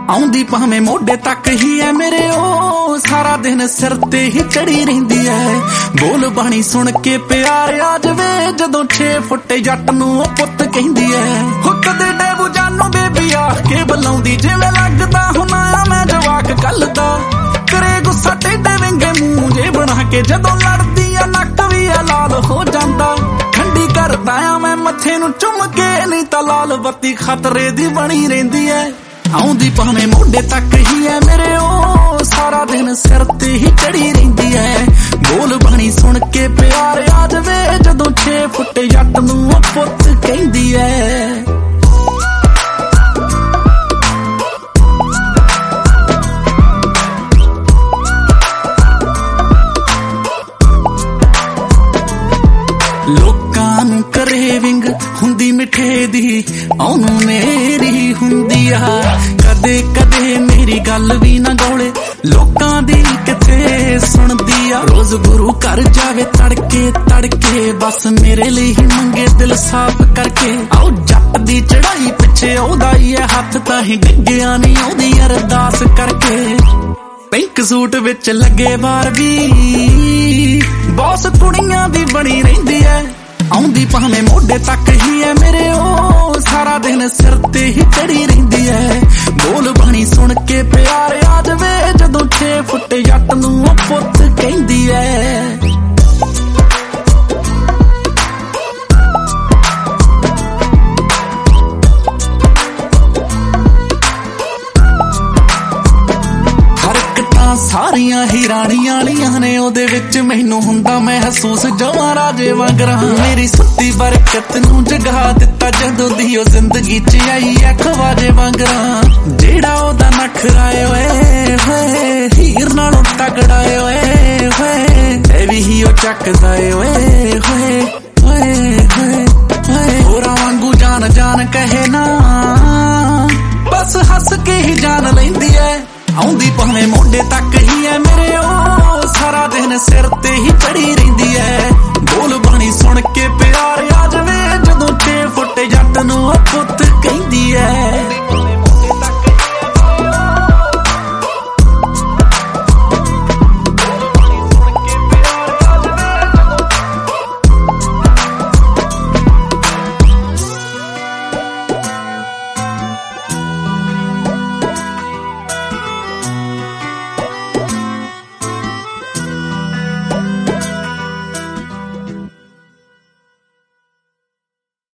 ਆਉਂਦੀ ਭਾਵੇਂ ਮੋਢੇ ਤੱਕ ਹੀ ਐ ਮੇਰੇ ਉਹ ਸਾਰਾ ਦਿਨ ਸਿਰ ਤੇ ਹੀ ਚੜੀ ਰਹਿੰਦੀ ਐ। ਬੋਲ ਬਾਣੀ ਸੁਣ ਕੇ ਪਿਆਰ ਆ ਜਵੇ ਜਦੋਂ 6 ਫੁੱਟ ਜੱਟ ਨੂੰ ਉਹ ਪੁੱਤ ਕਹਿੰਦੀ ਐ। ਹੋ ਕਦੇ ਡੇਬੂ ਜਾਨੋ ਬੇਬੀ ਆ ਕੇ ਬੁਲਾਉਂਦੀ ਜਿਵੇਂ ਲੱਗਦਾ ਹੁਣਾ ਮੈਂ ਜਵਾਕ ਕੱਲਦਾ। ਕਰੇ ਗੁੱਸਾ ਟੇਢੇ ਵਿੰਗੇ ਮੂੰਹ ਜੇ ਬਣਾ ਕੇ ਜਦੋਂ ਲੜਦੀ ਆ ਨੱਕ ਵੀ ਆ ਲਾਲ ਹੋ ਜਾਂਦਾ। ਠੰਡੀ ਕਰਦਾ ਆ ਮੈਂ ਮੱਥੇ ਨੂੰ ਚੁੰਮ ਕੇ ਨਹੀਂ ਤਾਂ ਲਾਲ ਬੱਤੀ ਖਤਰੇ ਦੀ ਬਣੀ ਰਹਿੰਦੀ ਐ। ਆਉਂਦੀ ਭਾਵੇਂ ਮੋਢੇ ਤੱਕ ਹੀ ਐ ਮੇਰੇ ਉਹ ਸਾਰਾ ਦਿਨ ਸਿਰ ਤੇ ਹੀ ਚੜੀ ਰਹਿੰਦੀ ਐ। ਬੋਲ ਬਾਣੀ ਸੁਣ ਕੇ ਪਿਆਰ ਆ ਜਵੇ ਜਦੋਂ 6 ਫੁੱਟ ਜੱਟ ਨੂੰ ਉਹ ਪੁੱਤ ਕਹਿੰਦੀ ਐ। ਲੋਕਾਂ ਨੂੰ ਕਰੇਵਿੰਗ ਹੁੰਦੀ ਮਿੱਠੇ ਦੀ ਉਹਨੂੰ ਮੇਰੀ ਹੁੰਦੀ ਆ। ਕਦੇ ਕਦੇ ਮੇਰੀ ਗੱਲ ਵੀ ਨਾ ਗੌਲੇ ਲੋਕਾਂ ਦੀ ਕਿੱਥੇ ਸੁਣਦੀ ਆ। ਰੋਜ਼ ਗੁਰੂ ਘਰ ਜਾਵੇ ਤੜਕੇ ਤੜਕੇ ਬਸ ਮੇਰੇ ਲਈ ਹੀ ਮੰਗੇ ਦਿਲ ਸਾਫ਼ ਕਰਕੇ। ਆਓ ਜੱਟ ਦੀ ਚੜਾਈ ਪਿੱਛੇ ਉਹਦਾ ਹੀ ਹੈ ਹੱਥ ਤਾਂ ਹੀ ਡਿੱਗਿਆ ਨਹੀਂ ਉਹਦੀ ਅਰਦਾਸ ਕਰਕੇ। ਪਿੰਕ ਸੂਟ ਵਿੱਚ ਲੱਗੇ ਬਾਰ ਵੀ ਬੌਸ ਕੁੜੀਆਂ ਦੀ ਬਣੀ ਰਹਿੰਦੀ ਐ। ਆਉਂਦੀ ਭਾਵੇਂ ਮੋਢੇ ਤੱਕ ਹੀ ਐ ਮੇਰੇ ਉਹ ਸਾਰਾ ਦਿਨ ਸਿਰ ਤੇ ਹੀ ਚੜੀ ਰਹਿੰਦੀ ਐ। ਬੋਲ ਬਾਣੀ ਸੁਣ ਕੇ ਪਿਆਰ ਆ ਜਵੇ ਜਦੋਂ 6 ਫੁੱਟ ਜੱਟ ਨੂੰ ਉਹ ਪੁੱਤ ਕਹਿੰਦੀ ਐ। ਸਾਰੀਆਂ ਹੀ ਰਾਣੀਆਂ ਵਾਲੀਆਂ ਨੇ ਉਹਦੇ ਵਿੱਚ ਮੈਨੂੰ ਹੁੰਦਾ ਮਹਿਸੂਸ ਜਵਾਂ ਰਾਜੇ ਵਾਂਗਰਾਂ। ਮੇਰੀ ਸੁੱਤੀ ਬਰਕਤ ਨੂੰ ਜਗਾ ਦਿੱਤਾ ਜਦੋਂ ਦੀ ਉਹ ਜ਼ਿੰਦਗੀ 'ਚ ਆਈ ਐ ਖਵਾਜੇ ਵਾਂਗਰਾਂ। ਜਿਹੜਾ ਉਹਦਾ ਨਖਰਾ ਓਏ ਹੋਏ ਹੀਰ ਨਾਲੋਂ ਤਗੜਾ ਓਏ ਹੋਏ ਇਹ ਵੀ ਹੀ ਉਹ ਚੱਕਦਾ ਓਏ ਹੋਏ ਹੋਏ ਹੋਏ। ਹੋਰਾਂ ਵਾਂਗੂ ਜਾਨ ਜਾਨ ਕਹੇ ਨਾ ਬਸ ਹੱਸ ਕੇ ਹੀ ਜਾਨ ਲੈਂਦੀ ਐ। ਆਉਂਦੀ ਭਾਵੇਂ ਮੋਢੇ ਤੱਕ ਹੀ ਐ ਮੇਰੇ ਉਹ ਸਾਰਾ ਦਿਨ ਸਿਰ ਤੇ ਹੀ